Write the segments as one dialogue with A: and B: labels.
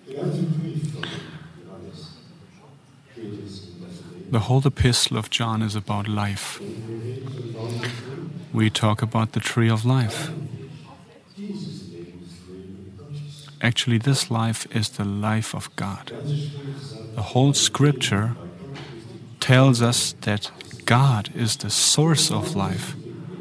A: The whole epistle of John is about life. We talk about the tree of life. Actually, this life is the life of God. The whole scripture tells us that God is the source of life.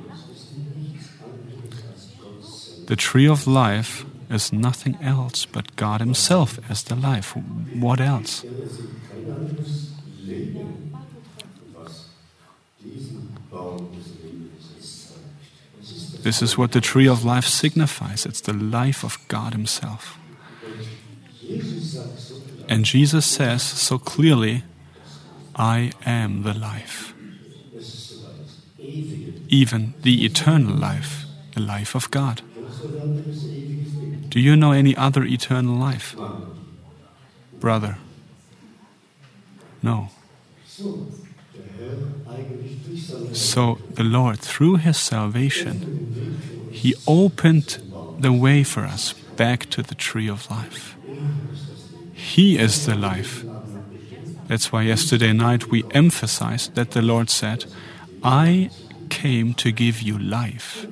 A: The tree of life is nothing else but God Himself as the life. What else? This is what the tree of life signifies. It's the life of God Himself. And Jesus says so clearly, I am the life. Even the eternal life, the life of God. Do you know any other eternal life? Brother? No. So the Lord, through His salvation, He opened the way for us back to the tree of life. He is the life. That's why yesterday night we emphasized that the Lord said, I came to give you life.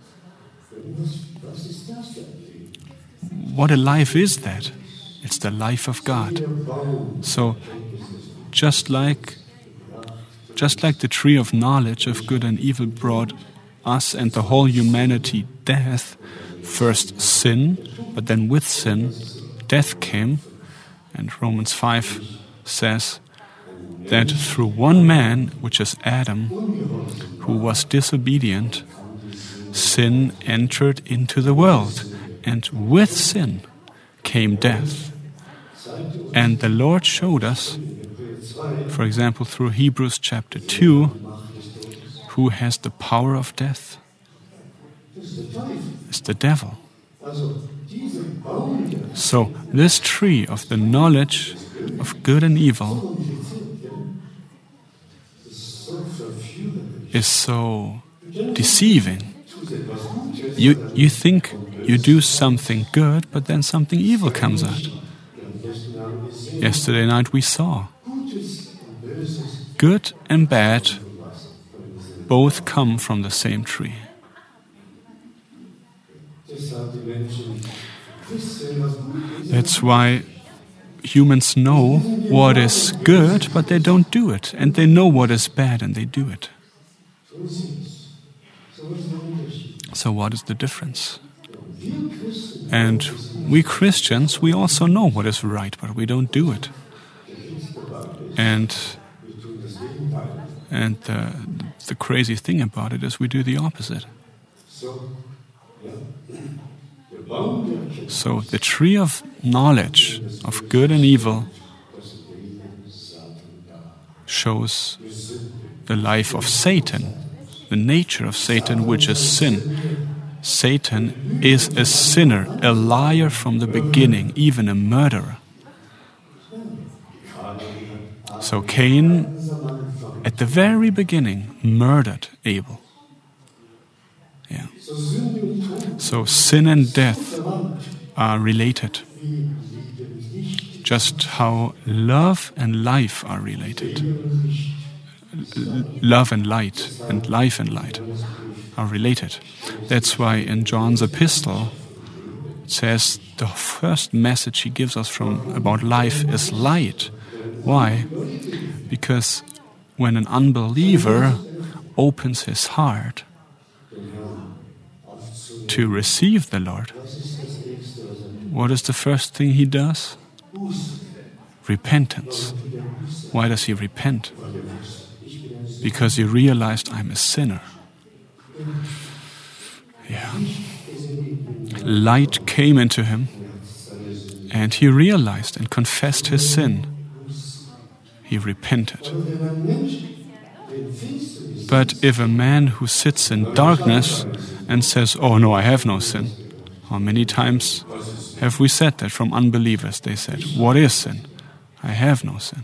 A: What a life is that? It's the life of God. So, just like the tree of knowledge of good and evil brought us and the whole humanity death, first sin, but then with sin, death came. And Romans 5 says that through one man, which is Adam, who was disobedient, sin entered into the world. And with sin came death. And the Lord showed us, for example, through Hebrews chapter 2, who has the power of death. It's the devil. So this tree of the knowledge of good and evil is so deceiving. You think you do something good, but then something evil comes out. Yesterday night we saw good and bad both come from the same tree. That's why humans know what is good, but they don't do it. And they know what is bad, and they do it. So what is the difference? And we Christians, we also know what is right, but we don't do it. And the crazy thing about it is we do the opposite. So the tree of knowledge of good and evil shows the life of Satan, the nature of Satan, which is sin. Satan is a sinner, a liar from the beginning, even a murderer. So Cain, at the very beginning, murdered Abel. Yeah. So sin and death are related. Just how love and life are related. Love and light, and life and light are related. That's why in John's epistle it says the first message he gives us about life is light. Why? Because when an unbeliever opens his heart to receive the Lord, what is the first thing he does? Repentance. Why does he repent? Because he realized, I'm a sinner. Yeah. Light came into him, and he realized and confessed his sin. He repented. But if a man who sits in darkness and says, oh no, I have no sin. How many times have we said that from unbelievers? They said, what is sin? I have no sin.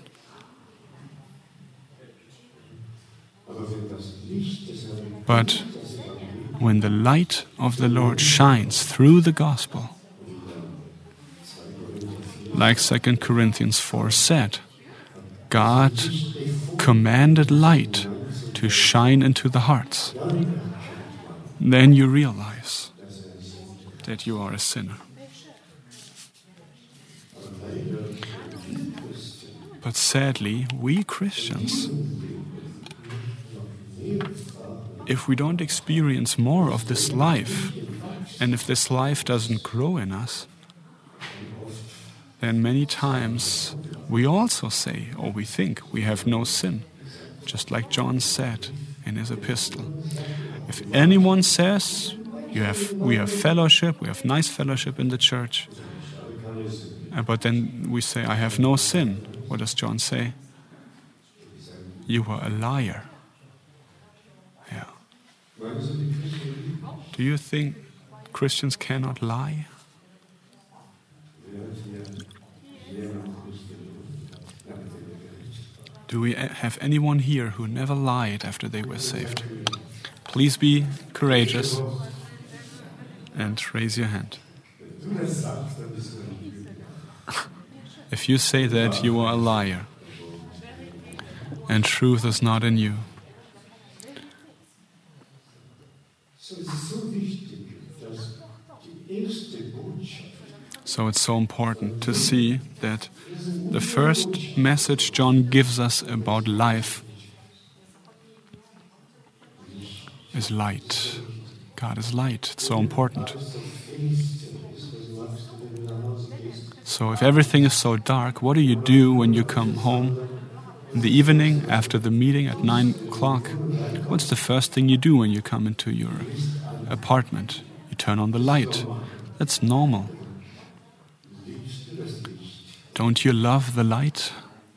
A: But when the light of the Lord shines through the gospel, Like 2 Corinthians 4 said, God commanded light to shine into the hearts. Then you realize that you are a sinner. But sadly, we Christians, if we don't experience more of this life, and if this life doesn't grow in us, then many times we also say, or we think, we have no sin, just like John said in his epistle. If anyone says, we have fellowship, we have nice fellowship in the church, but then we say, I have no sin, what does John say? You are a liar. Yeah. Do you think Christians cannot lie? Do we have anyone here who never lied after they were saved? Please be courageous and raise your hand. If you say that, you are a liar and truth is not in you. So it's so important to see that the first message John gives us about life is light. God is light. It's so important. So if everything is so dark, what do you do when you come home in the evening after the meeting at 9 o'clock? What's the first thing you do when you come into your apartment? You turn on the light. That's normal. Don't you love the light?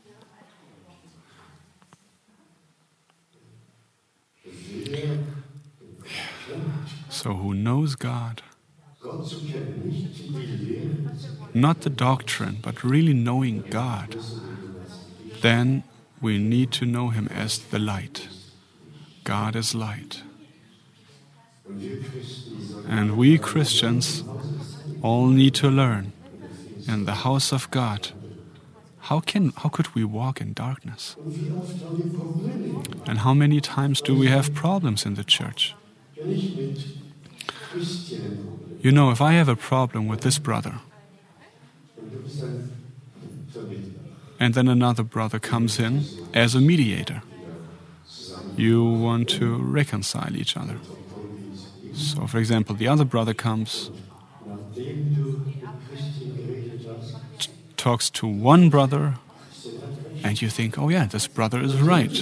A: So who knows God? Not the doctrine, but really knowing God. Then we need to know Him as the light. God is light. And we Christians all need to learn in the house of God. How could we walk in darkness? And how many times do we have problems in the church? You know, if I have a problem with this brother, and then another brother comes in as a mediator, you want to reconcile each other. So, for example, the other brother comes, talks to one brother, and you think, oh yeah, this brother is right.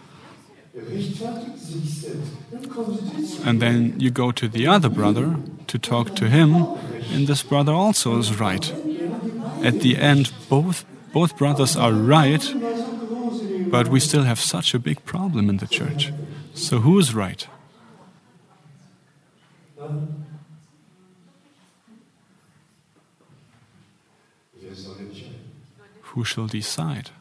A: And then you go to the other brother to talk to him, and this brother also is right. At the end, both brothers are right, but we still have such a big problem in the church. So who is right? Who shall decide?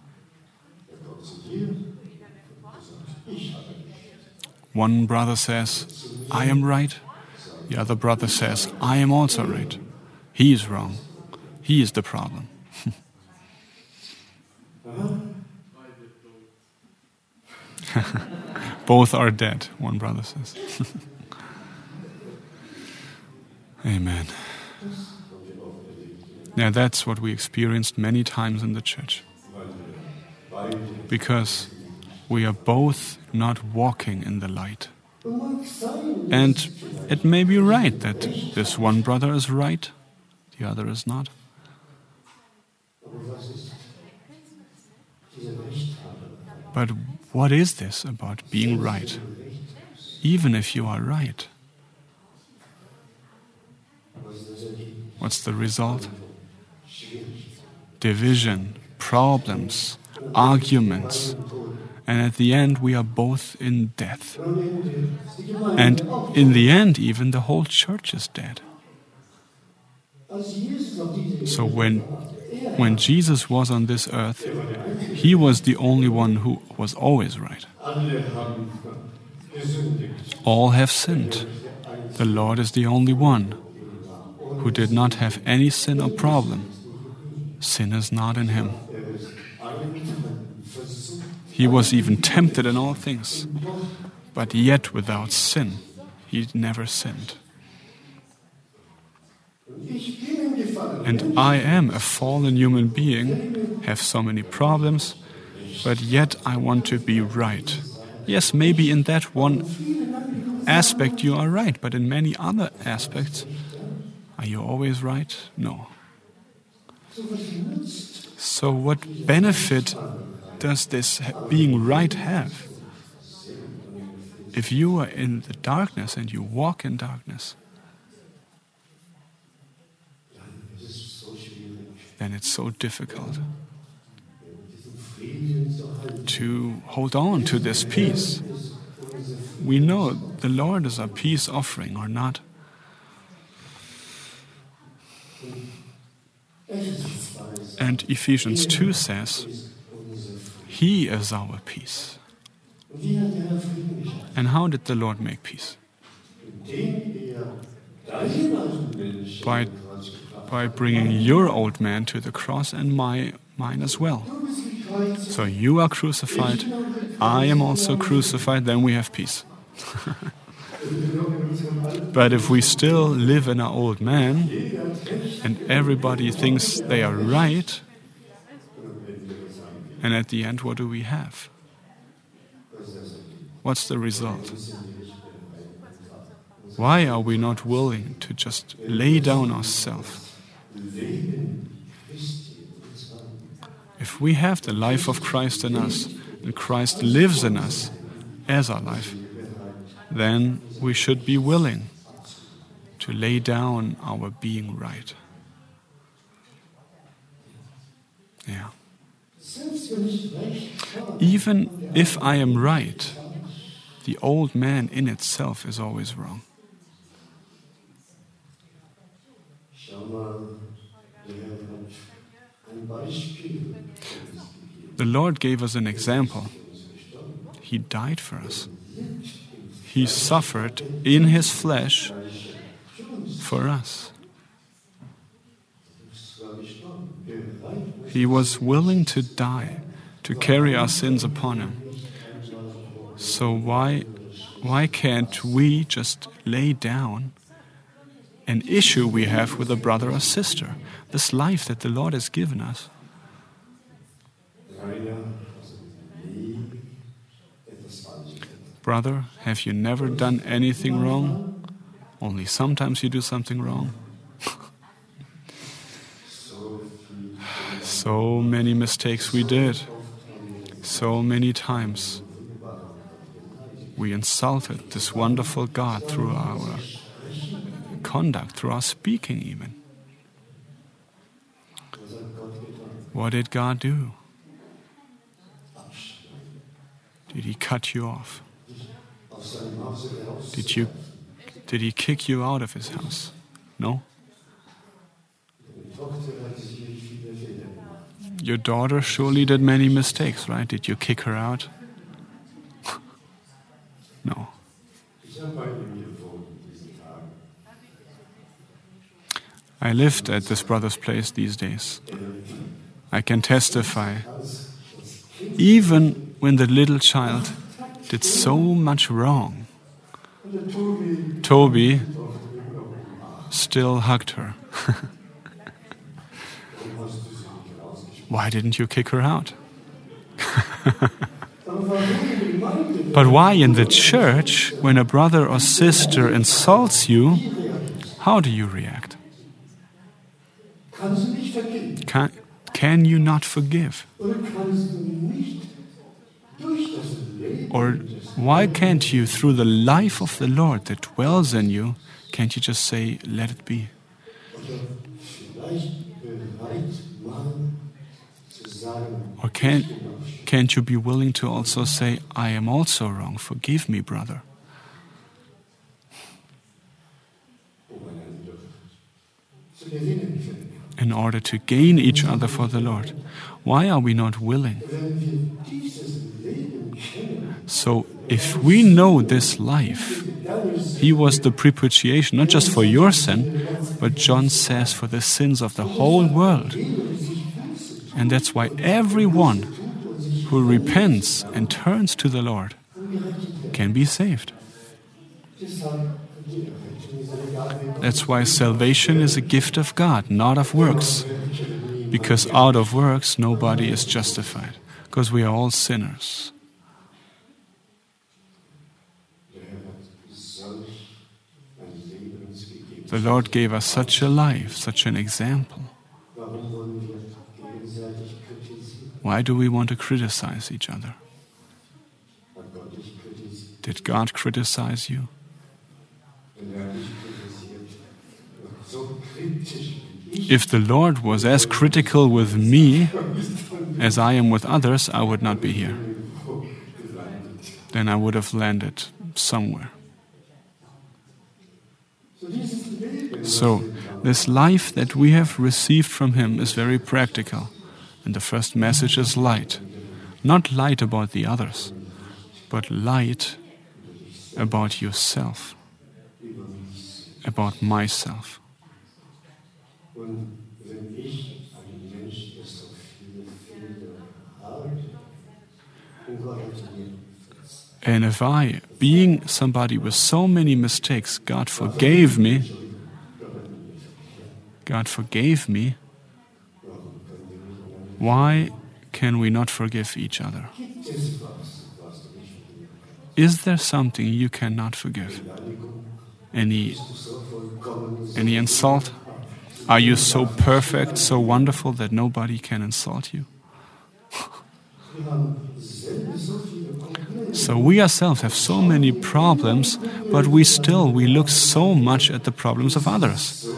A: One brother says, I am right. The other brother says, I am also right. He is wrong. He is the problem. Both are dead, one brother says. Amen. Now that's what we experienced many times in the church. Because we are both not walking in the light. And it may be right that this one brother is right, the other is not. But what is this about being right? Even if you are right. What's the result? Division, problems, arguments. And at the end, we are both in death. And in the end, even the whole church is dead. So when Jesus was on this earth, He was the only one who was always right. All have sinned. The Lord is the only one who did not have any sin or problem. sin is not in him. He was even tempted in all things, but yet without sin. He never sinned. And I am a fallen human being, have so many problems, but yet I want to be right. Yes, maybe in that one aspect you are right, but in many other aspects, are you always right? No. So what benefit does this being right have? If you are in the darkness and you walk in darkness, then it's so difficult to hold on to this peace. We know the Lord is a peace offering or not. And Ephesians 2 says, He is our peace. And how did the Lord make peace? By bringing your old man to the cross and mine as well. So you are crucified, I am also crucified, then we have peace. But if we still live in our old man and everybody thinks they are right, and at the end, what do we have? What's the result? Why are we not willing to just lay down ourselves? If we have the life of Christ in us, and Christ lives in us as our life, then we should be willing to lay down our being right. Yeah. Even if I am right, the old man in itself is always wrong. The Lord gave us an example. He died for us. He suffered in His flesh for us. He was willing to die, to carry our sins upon Him. So why can't we just lay down an issue we have with a brother or sister, this life that the Lord has given us? Brother, have you never done anything wrong? Only sometimes you do something wrong. So many mistakes we did. So many times we insulted this wonderful God through our conduct, through our speaking even. What did God do? Did He cut you off? Did He kick you out of His house? No? Your daughter surely did many mistakes, right? Did you kick her out? No. I lived at this brother's place these days. I can testify. Even when the little child did so much wrong, Toby still hugged her. Why didn't you kick her out? But why in the church, when a brother or sister insults you, how do you react? Can you not forgive? Or why can't you, through the life of the Lord that dwells in you, can't you just say, let it be? Or can't you be willing to also say, I am also wrong, forgive me, brother? In order to gain each other for the Lord. Why are we not willing? So if we know this life, He was the propitiation, not just for your sin, but John says for the sins of the whole world. And that's why everyone who repents and turns to the Lord can be saved. That's why salvation is a gift of God, not of works. Because out of works, nobody is justified. Because we are all sinners. The Lord gave us such a life, such an example. Why do we want to criticize each other? Did God criticize you? If the Lord was as critical with me as I am with others, I would not be here. Then I would have landed somewhere. So, this life that we have received from Him is very practical. And the first message is light. Not light about the others, but light about yourself, about myself. And if I, being somebody with so many mistakes, God forgave me, why can we not forgive each other? Is there something you cannot forgive? Any insult? Are you so perfect, so wonderful that nobody can insult you? So we ourselves have so many problems, but we look so much at the problems of others.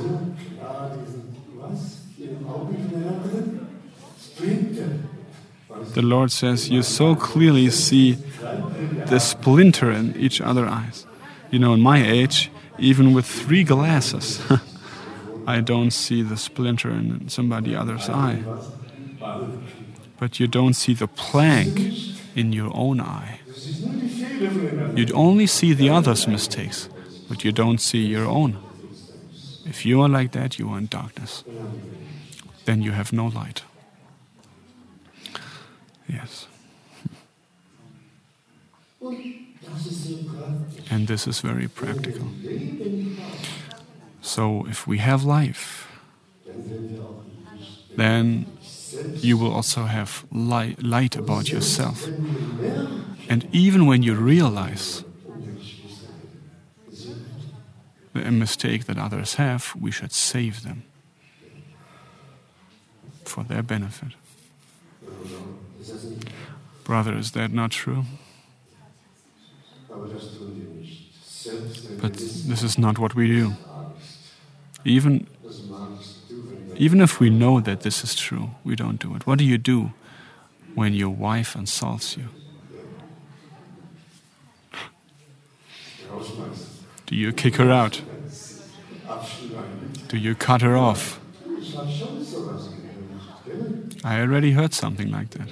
A: The Lord says, you so clearly see the splinter in each other's eyes. You know, in my age, even with 3 glasses, I don't see the splinter in somebody else's eye. But you don't see the plank in your own eye. You only see the other's mistakes, but you don't see your own. If you are like that, you are in darkness. Then you have no light. Yes. And this is very practical. So if we have life, then you will also have light about yourself. And even when you realize a mistake that others have, we should save them for their benefit. Brother, is that not true? But this is not what we do. Even if we know that this is true, we don't do it. What do you do when your wife insults you? Do you kick her out? Do you cut her off? I already heard something like that.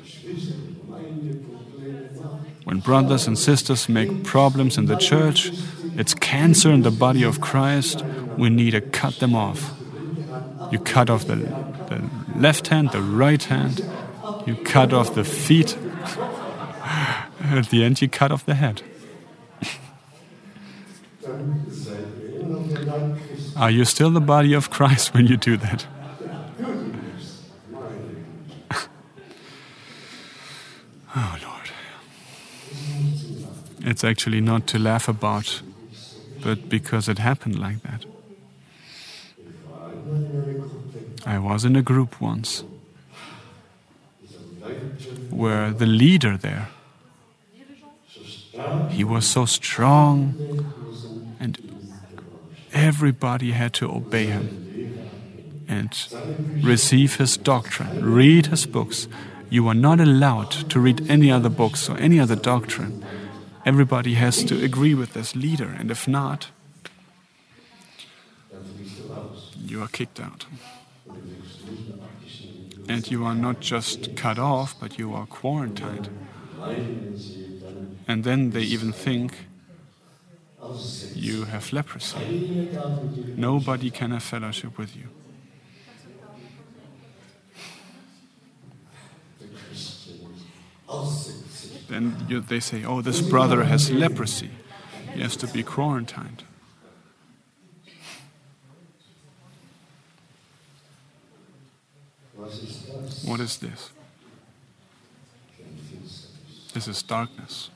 A: When brothers and sisters make problems in the church, it's cancer in the body of Christ, we need to cut them off. You cut off the left hand, the right hand, you cut off the feet, at the end you cut off the head. Are you still the body of Christ when you do that? Oh Lord. It's actually not to laugh about, but because it happened like that. I was in a group once where the leader there, he was so strong and everybody had to obey him and receive his doctrine, read his books. You are not allowed to read any other books or any other doctrine. Everybody has to agree with this leader, and if not, you are kicked out. And you are not just cut off, but you are quarantined. And then they even think you have leprosy. Nobody can have fellowship with you. then they say, oh, this brother has leprosy. He has to be quarantined. What is this? This is darkness,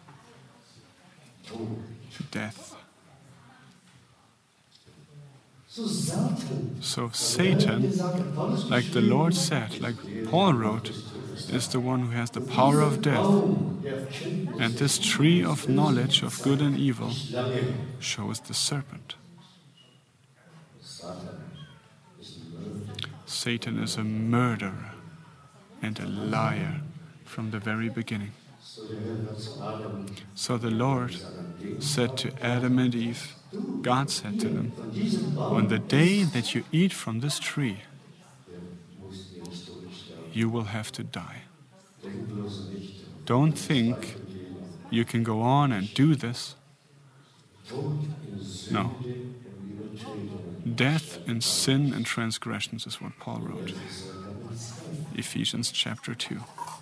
A: death. So Satan, like the Lord said, like Paul wrote, is the one who has the power of death. And this tree of knowledge of good and evil shows the serpent. Satan is a murderer and a liar from the very beginning. So the Lord said to Adam and Eve, God said to them, on the day that you eat from this tree, you will have to die. Don't think you can go on and do this. No. Death in sin and transgressions is what Paul wrote. Ephesians chapter 2.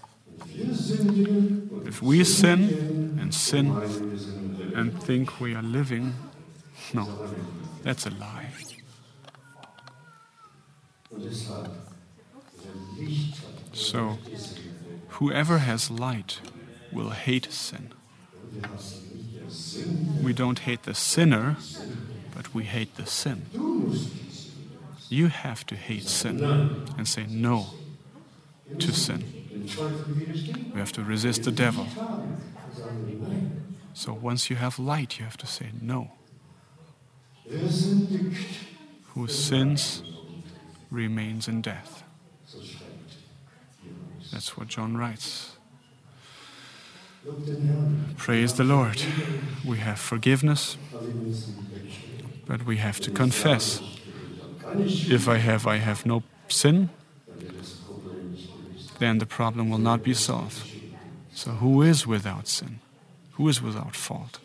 A: If we sin and think we are living, no, that's a lie. So, whoever has light will hate sin. We don't hate the sinner, but we hate the sin. You have to hate sin and say no to sin. We have to resist the devil. So once you have light, you have to say no. Who sins remains in death. That's what John writes. Praise the Lord. We have forgiveness, but we have to confess. If I have no sin, then the problem will not be solved. So who is without sin? Who is without fault?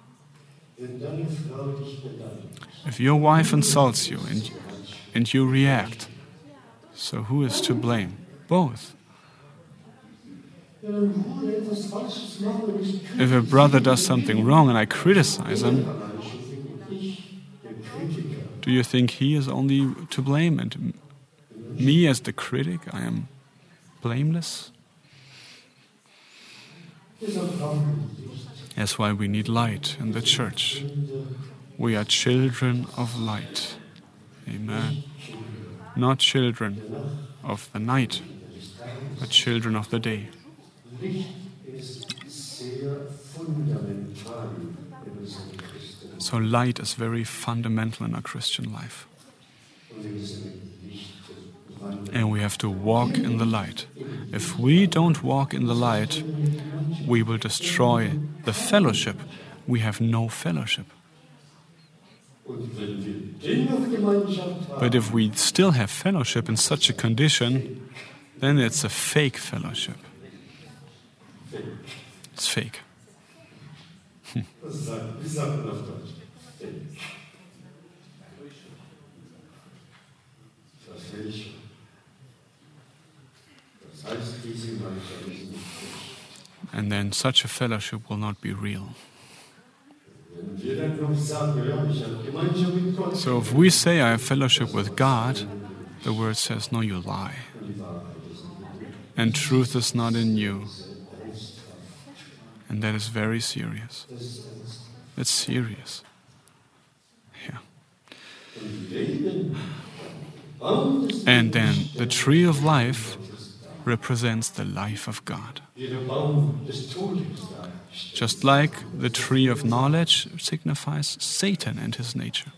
A: If your wife insults you and you react, so who is to blame? Both. If a brother does something wrong and I criticize him, do you think he is only to blame and me as the critic, I am blameless? That's why we need light in the church. We are children of light. Amen. Not children of the night, but children of the day. So light is very fundamental in our Christian life. And we have to walk in the light. If we don't walk in the light, we will destroy the fellowship. We have no fellowship. But if we still have fellowship in such a condition, then it's a fake fellowship. It's fake. And then such a fellowship will not be real. So if we say I have fellowship with God, the word says, no, you lie. And truth is not in you. And that is very serious. It's serious. Yeah. And then the tree of life represents the life of God. Just like the tree of knowledge signifies Satan and his nature.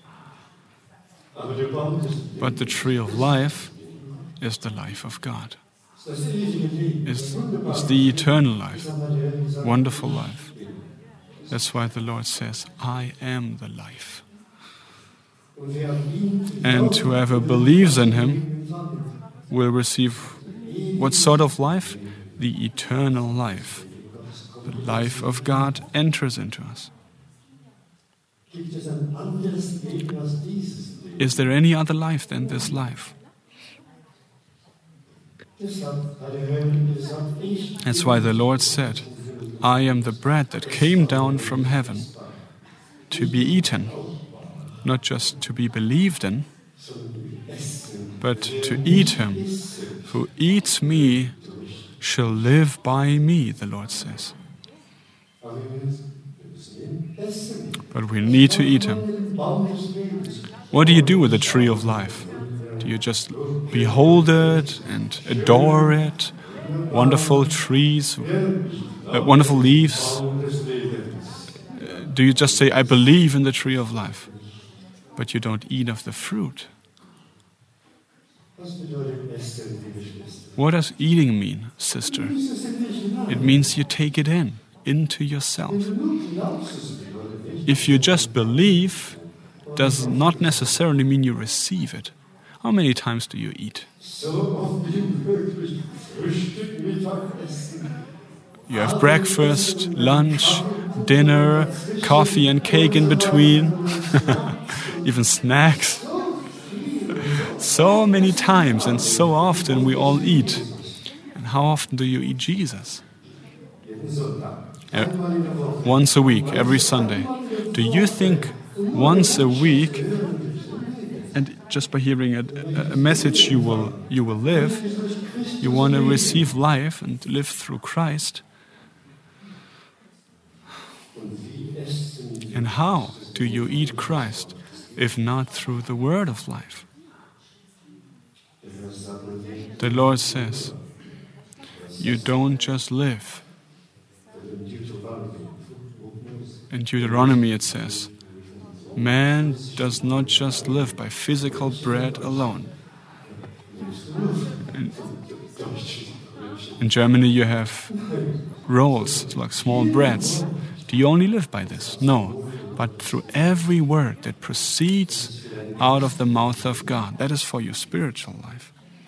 A: But the tree of life is the life of God. It's the eternal life, wonderful life. That's why the Lord says, I am the life. And whoever believes in him will receive what sort of life? The eternal life. The life of God enters into us. Is there any other life than this life? That's why the Lord said, I am the bread that came down from heaven to be eaten, not just to be believed in, but to eat him. Who eats me shall live by me, the Lord says. But we need to eat him. What do you do with the tree of life? Do you just behold it and adore it? Wonderful trees, wonderful leaves. Do you just say, I believe in the tree of life, but you don't eat of the fruit? What does eating mean, sister? It means you take it into yourself. If you just believe, does not necessarily mean you receive it. How many times do you eat? You have breakfast, lunch, dinner, coffee and cake in between, even snacks. So many times and so often we all eat. And how often do you eat Jesus? Once a week, every Sunday. Do you think once a week, and just by hearing a message you will live, you want to receive life and live through Christ? And how do you eat Christ if not through the word of life? The Lord says, you don't just live. In Deuteronomy it says, man does not just live by physical bread alone. In Germany you have rolls, like small breads. Do you only live by this? No, but through every word that proceeds out of the mouth of God. That is for your spiritual life.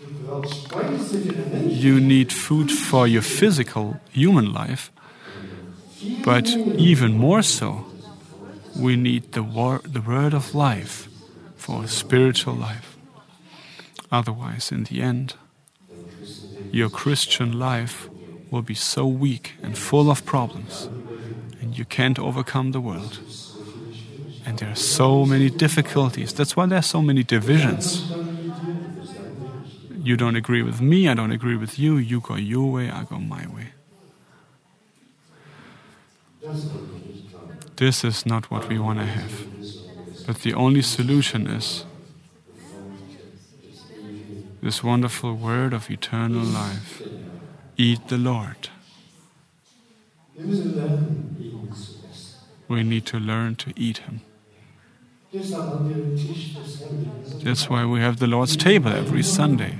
A: You need food for your physical, human life, but even more so, we need the word of life for spiritual life. Otherwise, in the end, your Christian life will be so weak and full of problems, and you can't overcome the world. And there are so many difficulties. That's why there are so many divisions. You don't agree with me, I don't agree with you. You go your way, I go my way. This is not what we want to have. But the only solution is this wonderful word of eternal life. Eat the Lord. We need to learn to eat him. That's why we have the Lord's table every Sunday.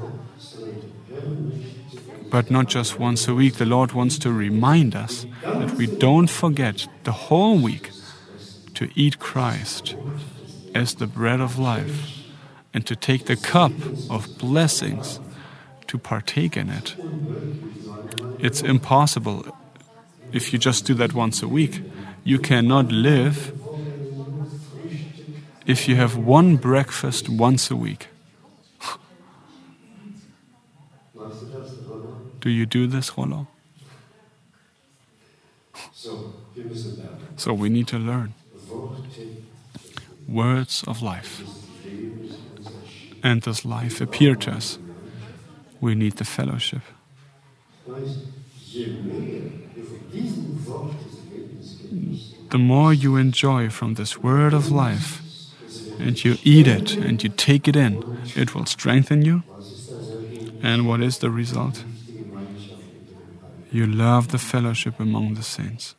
A: But not just once a week. The Lord wants to remind us that we don't forget the whole week to eat Christ as the bread of life and to take the cup of blessings to partake in it. It's impossible if you just do that once a week. You cannot live if you have one breakfast once a week. Do you do this, Rollo? So we need to learn words of life. And does life appear to us? We need the fellowship. The more you enjoy from this word of life, and you eat it and you take it in, it will strengthen you. And what is the result? You love the fellowship among the saints.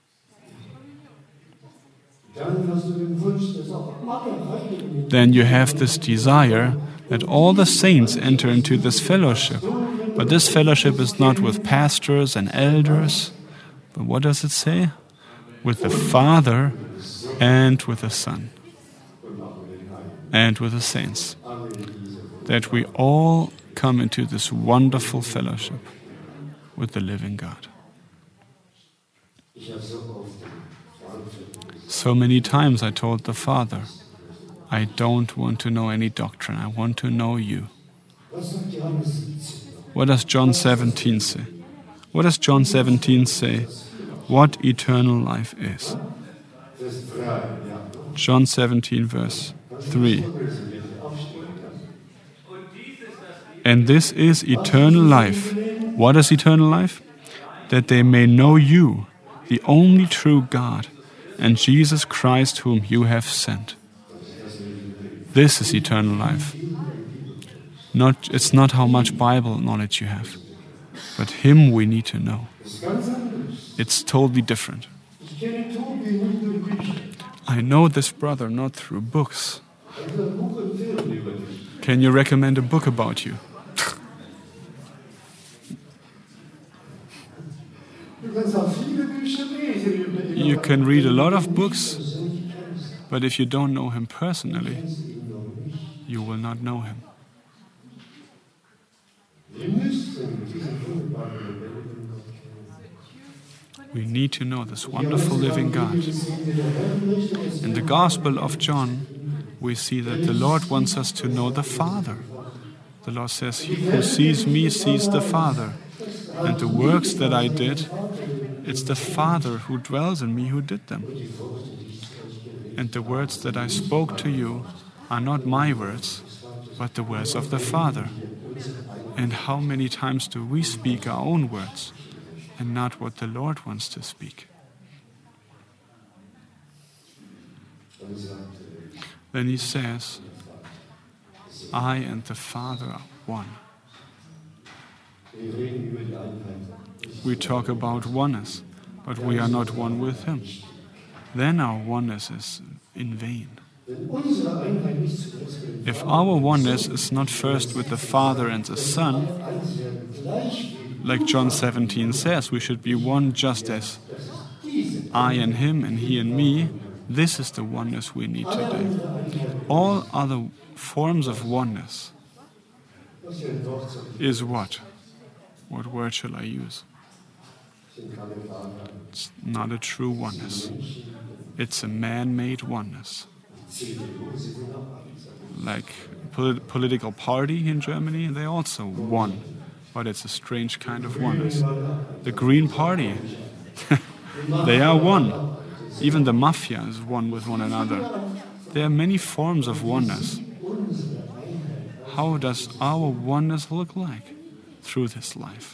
A: Then you have this desire that all the saints enter into this fellowship. But this fellowship is not with pastors and elders, but what does it say? With the Father and with the Son and with the saints. That we all come into this wonderful fellowship with the living God. So many times I told the Father, I don't want to know any doctrine, I want to know you. What does John 17 say? What does John 17 say? What eternal life is? John 17, verse 3. And this is eternal life. What is eternal life? That they may know you, the only true God, and Jesus Christ whom you have sent. This is eternal life. It's not how much Bible knowledge you have, but Him we need to know. It's totally different. I know this brother not through books. Can you recommend a book about you? You can read a lot of books, but if you don't know Him personally, you will not know Him. We need to know this wonderful living God. In the Gospel of John, we see that the Lord wants us to know the Father. The Lord says, "He who sees me sees the Father. And the works that I did, it's the Father who dwells in me who did them. And the words that I spoke to you are not my words, but the words of the Father." And how many times do we speak our own words and not what the Lord wants to speak? Then He says, "I and the Father are one." We talk about oneness, but we are not one with Him. Then our oneness is in vain. If our oneness is not first with the Father and the Son, like John 17 says, we should be one just as I and Him and He and me, this is the oneness we need today. All other forms of oneness is what? What word shall I use? It's not a true oneness. It's a man-made oneness. Like political party in Germany, they also won, but it's a strange kind of oneness. The Green Party, they are one. Even the mafia is one with one another. There are many forms of oneness. How does our oneness look like? Through this life.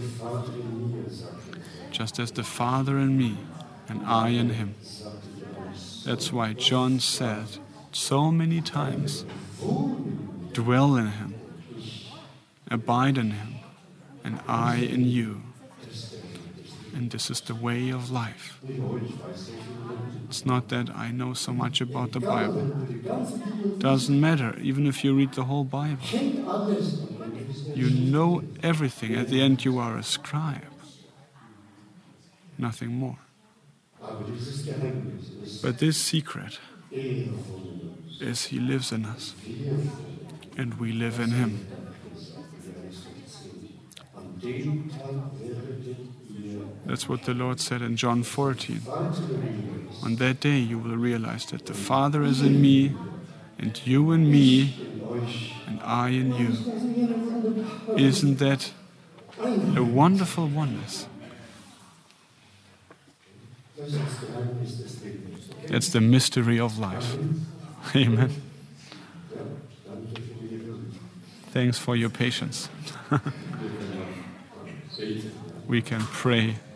A: Just as the Father in me and I in Him. That's why John said so many times, dwell in Him, abide in Him, and I in you. And this is the way of life. It's not that I know so much about the Bible. Doesn't matter, even if you read the whole Bible. You know everything. At the end, you are a scribe. Nothing more. But this secret is He lives in us, and we live in Him. That's what the Lord said in John 14. On that day you will realize that the Father is in me, and you in me, and I in you. Isn't that a wonderful oneness? That's the mystery of life. Amen. Thanks for your patience. We can pray.